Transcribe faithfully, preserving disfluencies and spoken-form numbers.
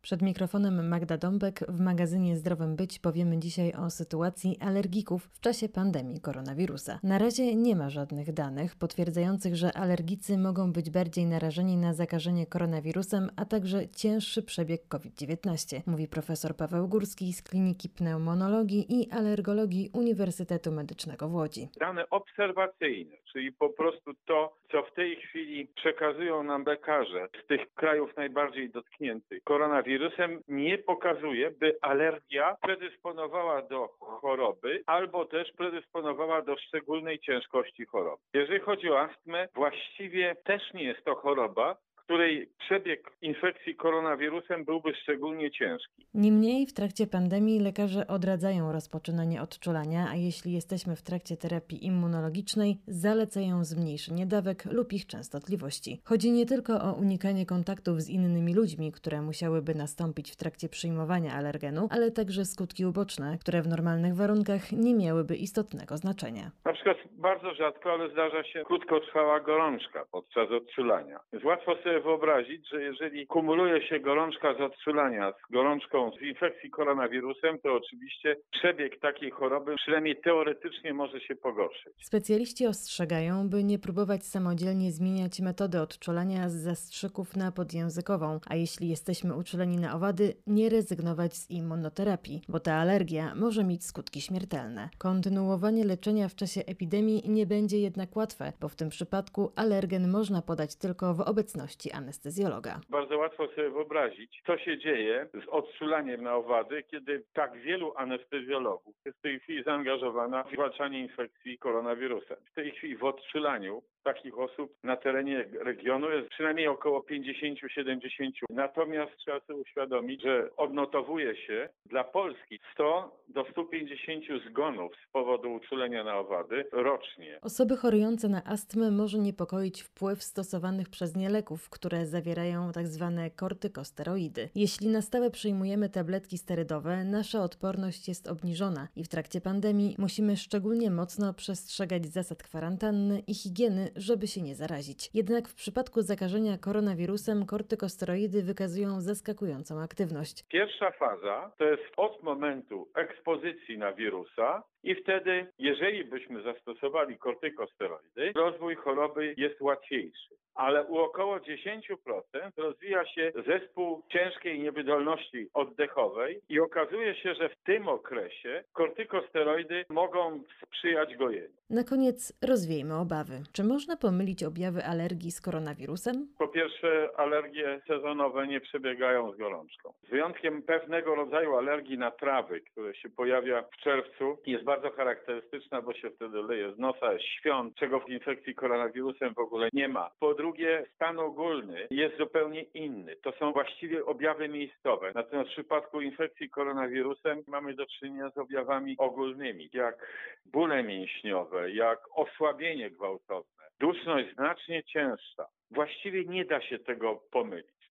Przed mikrofonem Magda Dąbek. W magazynie Zdrowym Być powiemy dzisiaj o sytuacji alergików w czasie pandemii koronawirusa. Na razie nie ma żadnych danych potwierdzających, że alergicy mogą być bardziej narażeni na zakażenie koronawirusem, a także cięższy przebieg COVID dziewiętnaście, mówi profesor Paweł Górski z Kliniki Pneumonologii i Alergologii Uniwersytetu Medycznego w Łodzi. Dane obserwacyjne, czyli po prostu to, co w tej chwili przekazują nam lekarze z tych krajów najbardziej dotkniętych koronawirusem, nie pokazuje, by alergia predysponowała do choroby albo też predysponowała do szczególnej ciężkości choroby. Jeżeli chodzi o astmę, właściwie też nie jest to choroba, której przebieg infekcji koronawirusem byłby szczególnie ciężki. Niemniej w trakcie pandemii lekarze odradzają rozpoczynanie odczulania, a jeśli jesteśmy w trakcie terapii immunologicznej, zalecają zmniejszenie dawek lub ich częstotliwości. Chodzi nie tylko o unikanie kontaktów z innymi ludźmi, które musiałyby nastąpić w trakcie przyjmowania alergenu, ale także skutki uboczne, które w normalnych warunkach nie miałyby istotnego znaczenia. Na przykład bardzo rzadko, ale zdarza się krótkotrwała gorączka podczas odczulania. Jest łatwo sobie wyobrazić, że jeżeli kumuluje się gorączka z odczulania z gorączką z infekcji koronawirusem, to oczywiście przebieg takiej choroby przynajmniej teoretycznie może się pogorszyć. Specjaliści ostrzegają, by nie próbować samodzielnie zmieniać metody odczulania z zastrzyków na podjęzykową, a jeśli jesteśmy uczuleni na owady, nie rezygnować z immunoterapii, bo ta alergia może mieć skutki śmiertelne. Kontynuowanie leczenia w czasie epidemii nie będzie jednak łatwe, bo w tym przypadku alergen można podać tylko w obecności anestezjologa. Bardzo łatwo sobie wyobrazić, co się dzieje z odczulaniem na owady, kiedy tak wielu anestezjologów jest w tej chwili zaangażowana w zwalczanie infekcji koronawirusem. W tej chwili w odczulaniu takich osób na terenie regionu jest przynajmniej około pięćdziesiąt do siedemdziesięciu. Natomiast trzeba sobie uświadomić, że odnotowuje się dla Polski sto do stu pięćdziesięciu zgonów z powodu uczulenia na owady rocznie. Osoby chorujące na astmę może niepokoić wpływ stosowanych przez nie leków, które zawierają tzw. kortykosteroidy. Jeśli na stałe przyjmujemy tabletki sterydowe, nasza odporność jest obniżona i w trakcie pandemii musimy szczególnie mocno przestrzegać zasad kwarantanny i higieny, żeby się nie zarazić. Jednak w przypadku zakażenia koronawirusem kortykosteroidy wykazują zaskakującą aktywność. Pierwsza faza to jest od momentu ekspozycji na wirusa i wtedy, jeżeli byśmy zastosowali kortykosteroidy, rozwój choroby jest łatwiejszy. Ale u około dziesięć procent rozwija się zespół ciężkiej niewydolności oddechowej i okazuje się, że w tym okresie kortykosteroidy mogą sprzyjać gojeniu. Na koniec rozwiejmy obawy. Czy można pomylić objawy alergii z koronawirusem? Po pierwsze, alergie sezonowe nie przebiegają z gorączką. Z wyjątkiem pewnego rodzaju alergii na trawy, które się pojawia w czerwcu, jest bardzo charakterystyczna, bo się wtedy leje z nosa, świąt, czego w infekcji koronawirusem w ogóle nie ma. Po drugie, stan ogólny jest zupełnie inny. To są właściwie objawy miejscowe. Natomiast w przypadku infekcji koronawirusem mamy do czynienia z objawami ogólnymi, jak bóle mięśniowe, jak osłabienie gwałtowne, duszność znacznie cięższa. Właściwie nie da się tego pomylić.